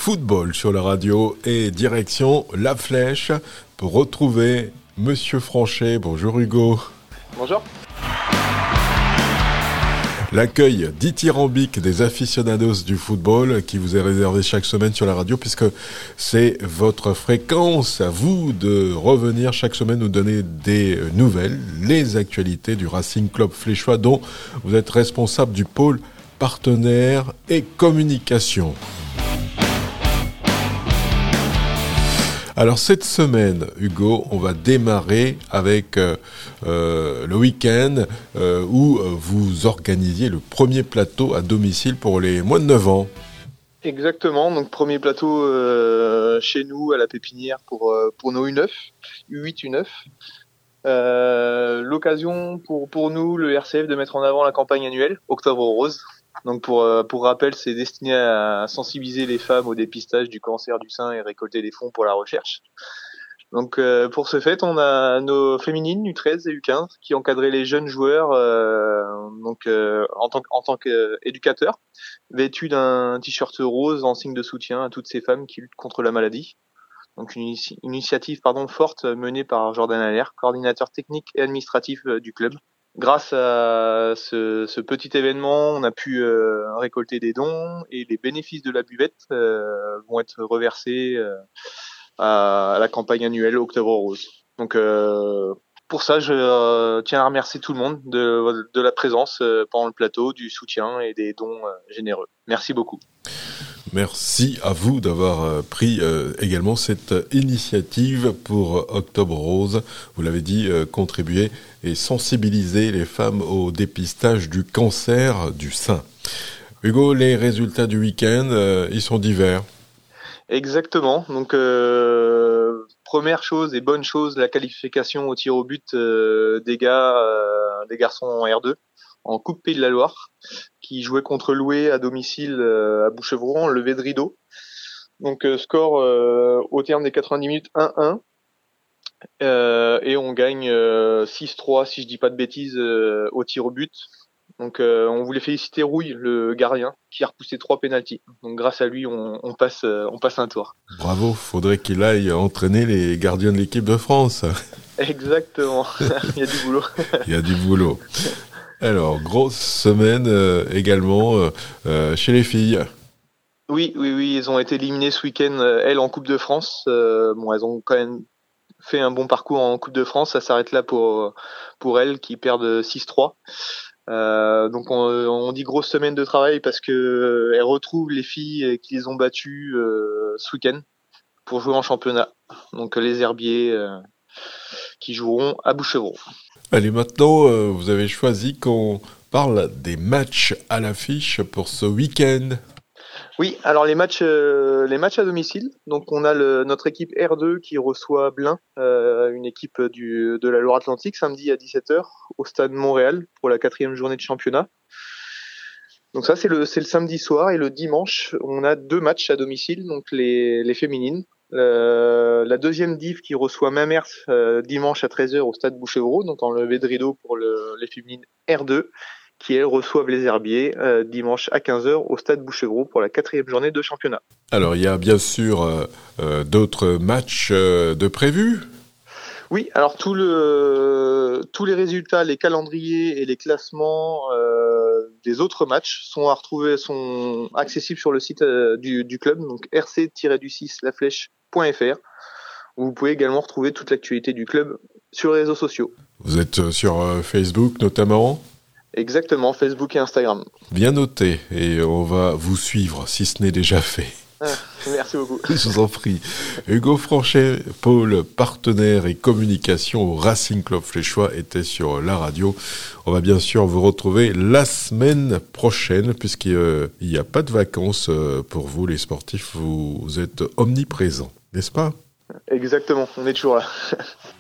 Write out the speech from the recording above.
football sur la radio et direction La Flèche pour retrouver Monsieur Franchet. Bonjour Hugo. Bonjour. L'accueil dithyrambique des aficionados du football qui vous est réservé chaque semaine sur la radio, puisque c'est votre fréquence à vous de revenir chaque semaine nous donner des nouvelles, les actualités du Racing Club Fléchois dont vous êtes responsable du pôle partenaire et communication. Alors cette semaine, Hugo, on va démarrer avec le week-end où vous organisiez le premier plateau à domicile pour les moins de 9 ans. Exactement, donc premier plateau chez nous à la Pépinière pour nos U9, U8, U9. L'occasion pour nous, le RCF, de mettre en avant la campagne annuelle Octobre Rose. Donc pour rappel, c'est destiné à sensibiliser les femmes au dépistage du cancer du sein et récolter des fonds pour la recherche. Donc pour ce fait, on a nos féminines U13 et U15 qui encadraient les jeunes joueurs en tant qu'éducateurs, vêtus d'un t-shirt rose en signe de soutien à toutes ces femmes qui luttent contre la maladie. Donc une initiative forte menée par Jordan Allaire, coordinateur technique et administratif du club. Grâce à ce petit événement, on a pu récolter des dons et les bénéfices de la buvette vont être reversés à la campagne annuelle Octobre Rose. Donc pour ça, je tiens à remercier tout le monde de la présence pendant le plateau, du soutien et des dons généreux. Merci beaucoup. Merci à vous d'avoir pris également cette initiative pour Octobre Rose. Vous l'avez dit, contribuer et sensibiliser les femmes au dépistage du cancer du sein. Hugo, les résultats du week-end, ils sont divers. Exactement. Donc première chose et bonne chose, la qualification au tir au but des garçons en R2 en Coupe Pays de la Loire, qui jouait contre Loué à domicile à Bouchevron, en levée de rideau. Donc score au terme des 90 minutes 1-1. Et on gagne 6-3, si je dis pas de bêtises, au tir au but. Donc on voulait féliciter Rouille, le gardien, qui a repoussé 3 pénaltys. Donc grâce à lui, on passe un tour. Bravo, faudrait qu'il aille entraîner les gardiens de l'équipe de France. Exactement, il y a du boulot. Il y a du boulot. Alors, grosse semaine également chez les filles. Oui, elles ont été éliminées ce week-end, elles, en Coupe de France. Elles ont quand même fait un bon parcours en Coupe de France. Ça s'arrête là pour elles, qui perdent 6-3. Donc on dit grosse semaine de travail parce que elles retrouvent les filles qui les ont battues ce week-end pour jouer en championnat. Donc les Herbiers qui joueront à Bouchevron. Allez, maintenant, vous avez choisi qu'on parle des matchs à l'affiche pour ce week-end. Oui, alors les matchs à domicile. Donc on a notre équipe R2 qui reçoit Blain, une équipe de la Loire-Atlantique, samedi à 17h au stade Montréal pour la 4e journée de championnat. Donc ça c'est le samedi soir, et le dimanche on a 2 matchs à domicile, donc les féminines. La deuxième div qui reçoit Mamers dimanche à 13h au stade Bouchevron, donc en levée de rideau pour les féminines R2, qui elles reçoivent les Herbiers dimanche à 15h au stade Bouchevron pour la 4e journée de championnat. Alors il y a bien sûr d'autres matchs de prévus. Oui, alors tous les résultats, les calendriers et les classements des autres matchs sont accessibles sur le site du club, donc rc-laflèche.fr, où vous pouvez également retrouver toute l'actualité du club sur les réseaux sociaux. Vous êtes sur Facebook notamment ? Exactement, Facebook et Instagram. Bien noté, et on va vous suivre si ce n'est déjà fait. Merci beaucoup. Je vous en prie. Hugo Franchet, pôle partenaire et communication au Racing Club Fléchois, était sur la radio. On va bien sûr vous retrouver la semaine prochaine, puisqu'il n'y a pas de vacances pour vous les sportifs. Vous êtes omniprésents, n'est-ce pas ? Exactement, on est toujours là.